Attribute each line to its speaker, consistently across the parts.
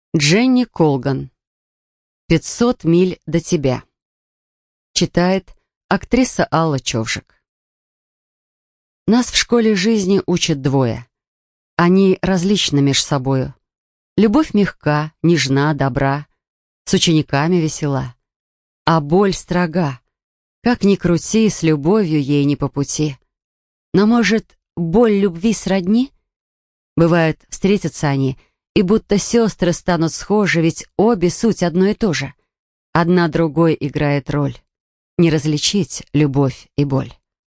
Speaker 1: Дженни Колган. «500 миль до тебя». Читает актриса Алла Човжик. Нас в школе жизни учат двое. Они различны меж собою. Любовь мягка, нежна, добра, с учениками весела. А боль строга. Как ни крути, с любовью ей не по пути. Но, может, боль любви сродни? Бывает, встретятся они, и будто сестры станут схожи, ведь обе суть одно и то же. Одна другой играет роль. Не различить любовь и боль.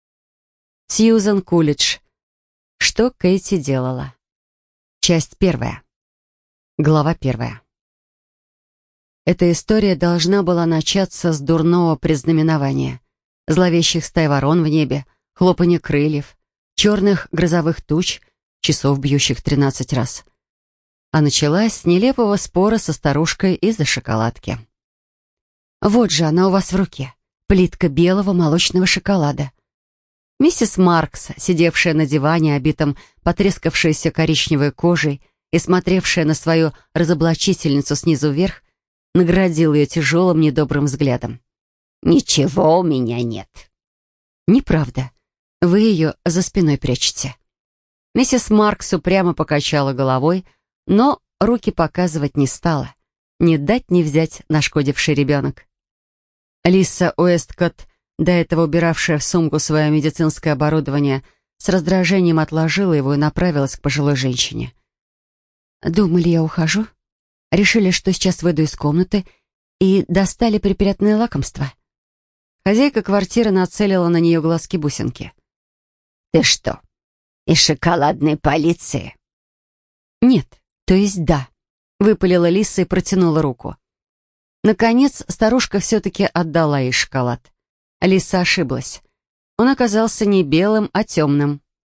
Speaker 1: Сьюзан Кулидж. Что Кейти делала? Часть 1. Глава 1. Эта история должна была начаться с дурного предзнаменования. Зловещих стай ворон в небе, хлопанья крыльев, черных грозовых туч, часов, бьющих 13 раз. А началась с нелепого спора со старушкой из-за шоколадки. «Вот же она у вас в руке, плитка белого молочного шоколада». Миссис Маркс, сидевшая на диване, обитом потрескавшейся коричневой кожей и смотревшая на свою разоблачительницу снизу вверх, наградил ее тяжелым недобрым взглядом. «Ничего у меня нет». «Неправда. Вы ее за спиной прячете». Миссис Маркс упрямо покачала головой, но руки показывать не стала. Не дать не взять нашкодивший ребенок. Лиса Уэсткотт, до этого убиравшая в сумку свое медицинское оборудование, с раздражением отложила его и направилась к пожилой женщине. «Думали, я ухожу? Решили, что сейчас выйду из комнаты, и достали припрятанное лакомство?» Хозяйка квартиры нацелила на нее глазки-бусинки. «Ты что, из шоколадной полиции?» «Нет, то есть да», — выпалила Лиса и протянула руку. Наконец, старушка все-таки отдала ей шоколад. Лиса ошиблась. Он оказался не белым, а темным.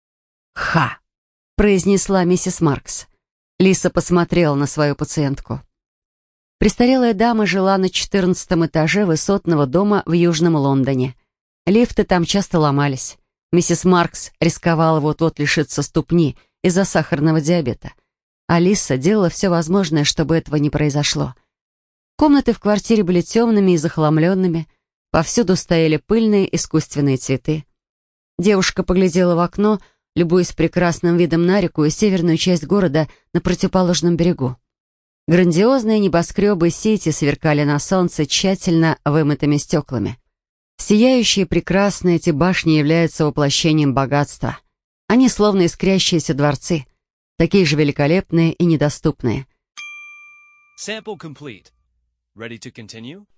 Speaker 1: «Ха!» — произнесла миссис Маркс. Лиса посмотрела на свою пациентку. Престарелая дама жила на 14 этаже высотного дома в Южном Лондоне. Лифты там часто ломались. Миссис Маркс рисковала вот-вот лишиться ступни из-за сахарного диабета. А Лиса делала все возможное, чтобы этого не произошло. Комнаты в квартире были темными и захламленными. Повсюду стояли пыльные искусственные цветы. Девушка поглядела в окно, любуясь прекрасным видом на реку и северную часть города на противоположном берегу. Грандиозные небоскребы Сити сверкали на солнце тщательно вымытыми стеклами. Сияющие прекрасные эти башни являются воплощением богатства. Они словно искрящиеся дворцы, такие же великолепные и недоступные.
Speaker 2: Sample complete. Ready to continue?